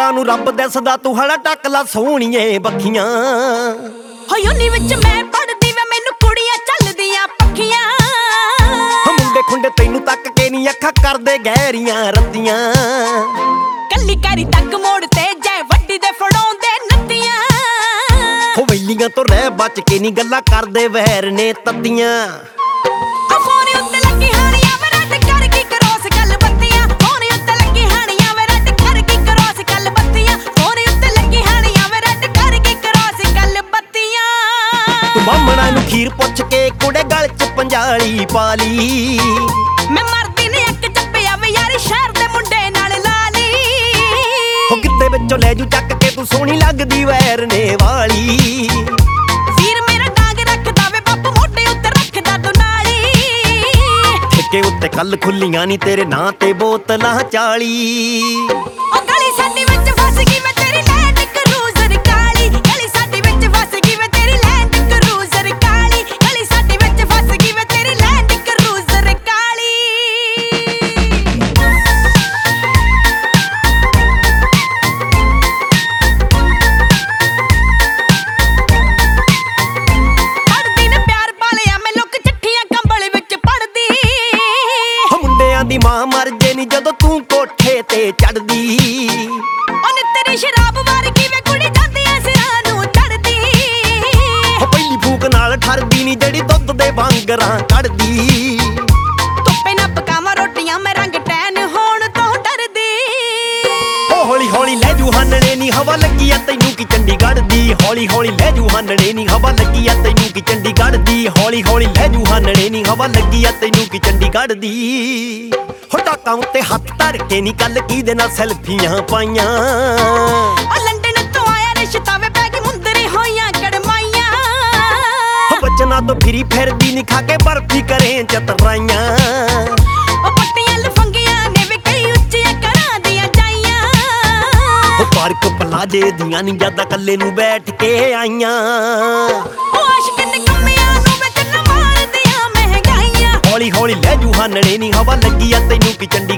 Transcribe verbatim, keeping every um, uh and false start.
ਲੋਕਾਂ ਨੂੰ ਰੱਬ ਦਿਸਦਾ ਤੂੰ ਹੜਾ ਟੱਕ ਲਾ ਸੋਹਣੀਏ ਬੱਖੀਆਂ। ਹੋਇ ਉਨੀ ਵਿੱਚ ਮੈਂ ਪੜਦੀ ਵੇ ਮੈਨੂੰ ਕੁੜੀਆਂ ਚੱਲਦੀਆਂ ਪੱਖੀਆਂ। ਮੁੰਡੇ ਖੁੰਡੇ ਤੈਨੂੰ ਤੱਕ ਕੇ ਨੀ ਅੱਖਾਂ ਕਰਦੇ ਗਹਿਰੀਆਂ ਰੱਤੀਆਂ। ਕੱਲੀ ਕਰੀ ਤੱਕ ਮੋੜ ਤੇ ਜੈ ਵੱਡੀ ਦੇ ਫੜਾਉਂਦੇ ਨੱਤੀਆਂ। ਹੋ ਵੈਲੀਆਂ ਤੋਂ ਰਹਿ ਬਚ ਕੇ ਨੀ ਗੱਲਾਂ ਕਰਦੇ ਵਹਿਰ ਨੇ ਤੱਤੀਆਂ। ਆ ਫੋਨ ਉੱਤੇ ਲੱਗੀ ਹਾਣੀਆਂ ਵੇ ਰੱਦ ਕਰ ਕੀ ਕਰੋਸ ਗੱਲ ਬੱਤੀਆਂ। ਫੋਨ ਉੱਤੇ ਲੱਗੀ ਹਾਣੀਆਂ ਵੇ ਰੱਦ ਕਰ ਕੀ ਕਰੋਸ ਗੱਲ ਬੱਤੀਆਂ। ਫੋਨ ਉੱਤੇ ਲੱਗੀ ਹਾਣੀਆਂ ਵੇ ਰੱਦ ਕਰ ਕੀ ਕਰੋਸ ਗੱਲ ਬੱਤੀਆਂ। ਤੂੰ ਬਾਹਮਣਾ ਨੂੰ ਖੀਰ ਪੁੱਛ ਕੇ ਕੁੜੇ ਗਲ ਚ ਪੰਜਾਲੀ ਪਾ ਲਈ। ਮੈਂ ਮਰਦੀ ਨੇ ਇੱਕ ਚੱਪਿਆ ਵੇ ਯਾਰ ਸ਼ਹਿਰ ਦੇ ਮੁੰਡੇ ਨਾਲ ਲਾ ਲਈ। ਹੋ ਕਿੱਤੇ ਵਿੱਚੋਂ ਲੈ ਜੂ ਚੱਕ ਕੇ ਤੂੰ ਸੋਹਣੀ ਲੱਗਦੀ ਵੈਰ ਨੇ ਵਾਲੀ। ਵੀਰ ਮੇਰਾ ਡਾਂਗ ਰੱਖਦਾ ਵੇ ਬਾਪੂ ਮੋਢੇ ਉੱਤੇ ਰੱਖਦਾ ਤੂੰ ਨਾਲੀ। ਠੇਕੇ ਉੱਤੇ ਕੱਲ ਖੁੱਲੀਆਂ ਨੀ ਤੇਰੇ ਨਾਂ ਤੇ ਬੋਤਲਾਂ ਚਾਲੀ। ਉਹ ਗਲੀ ਸਾਡੀ ਵਿੱਚ ਫਸ ਗਈ ਵੇ ਤੇਰੀ ਲੈਂਡ ਕਰੂਜ਼ਰ ਕਾਲੀ। ਗਲੀ ਸਾਡੀ ਵਿੱਚ ਫਸ ਗਈ ਵੇ ਤੇਰੀ ਲੈਂਡ ਕਰੂਜ਼ਰ ਕਾਲੀ। ਗਲੀ ਸਾਡੀ ਵਿੱਚ ਫਸ ਗਈ ਵੇ ਤੇਰੀ ਲੈਂਡ ਕਰੂਜ਼ਰ ਕਾਲੀ। ਪੜਦੀ ਨੇ ਪਿਆਰ ਪਾਲਿਆ ਮੈਂ ਲੋਕ ਚਿੱਠੀਆਂ ਕੰਬਲ ਵਿੱਚ ਪੜਦੀ। ਹੋ ਮੁੰਡਿਆਂ ਦੀ ਮਾਂ ਮਰ ਜੇ ਨੀ ਜਦੋਂ ਤੂੰ ਕੋਠੇ ਤੇ ਚੜਦੀ। ਉਹਨੇ ਤੇਰੀ ਸ਼ਰਾਬ ਵਰਗੀ ਵੇ ਕੁੜੀ ਜਾਂਦੀਆਂ ਸਿਰਾਂ ਨੂੰ ਚੜਦੀ। ਹੋ ਪਹਿਲੀ ਫੂਕ ਨਾਲ ਠਰਦੀ ਨੀ ਜਿਹੜੀ ਦੁੱਧ ਦੇ ਵਾਂਗਰਾਂ ਕੱਢਦੀ। ਧੁੱਪੇ ਨਾ ਪਕਾਵਾਂ ਰੋਟੀਆਂ ਮੈਂ ਰੰਗ ਟੈਨ ਹੋਣ ਤੋਂ ਡਰਦੀ। ਹੋ ਹੌਲੀ ਹੌਲੀ ਲੈ ਜੂ ਹਾਨਣੇ ਨੀ ਹਵਾ ਲੱਗੀ ਆ ਤੈਨੂੰ ਕੀ ਚੰਡੀਗੜ੍ਹ ਦੀ। ਹੌਲੀ ਹੌਲੀ ਲੈ ਜੂ ਹਾਨਣੇ ਨੀ ਹਵਾ ਲੱਗੀ ਆ ਤੈਨੂੰ ਕੀ ਚੰਡੀਗੜ੍ਹ ਦੀ। ਹੌਲੀ ਹੌਲੀ ਲੈ ਜੂ ਹਾਨਣੇ ਨੀ ਹਵਾ ਲੱਗੀ ਆ ਤੈਨੂੰ ਕੀ ਚੰਡੀਗੜ੍ਹ ਦੀ। ਹੋ ਟਾਕਾਂ ਉੱਤੇ ਹੱਥ ਧਰ ਕੇ ਨੀ ਕੱਲ ਕਿਹਦੇ ਨਾਲ ਸੈਲਫੀਆਂ ਪਾਈਆਂ। ਉਹ ਲੰਡਨ ਤੋਂ ਆਇਆ ਰਿਸ਼ਤਾ ਵੇ ਪੈ ਗਈ ਮੁੰਦਰੀ ਹੋਈਆਂ ਕੜਮਾਈਆਂ। ਹੋ ਬਚਨਾ ਤੋਂ ਫਿਰੀ ਫਿਰਦੀ ਨੀ ਖਾ ਕੇ ਬਰਫੀ ਕਰੇ ਚਤਰਾਈਆਂ। ਉਹ ਪੱਟੀਆਂ ਲਫੰਗੀਆਂ ਨੇ ਵੇ ਕਈ ਉੱਚੀਆਂ ਘਰਾਂ ਦੀਆਂ ਜਾਈਆਂ। ਹੋ ਪਾਰਕ ਪਲਾਜੇ ਦੀਆਂ ਨੀ ਜਿਆਦਾ ਕੱਲੇ ਨੂੰ ਬੈਠ ਕੇ ਆਈਆਂ। ਉਹ ਆਸ਼ਕ ਨਿਕੰਮਿਆਂ ਨੂੰ ਵੇ ਚੰਨ ਮਾਰਦੀਆਂ ਮਹਿੰਗਾਈਆਂ। ਹੌਲੀ ਹੌਲੀ ਲੈ ਜੂ ਹਾਨਣੇ ਨੀ ਹਵਾ ਲੱਗੀ ਆ ਤੈਨੂੰ ਕੀ ਚੰਡੀ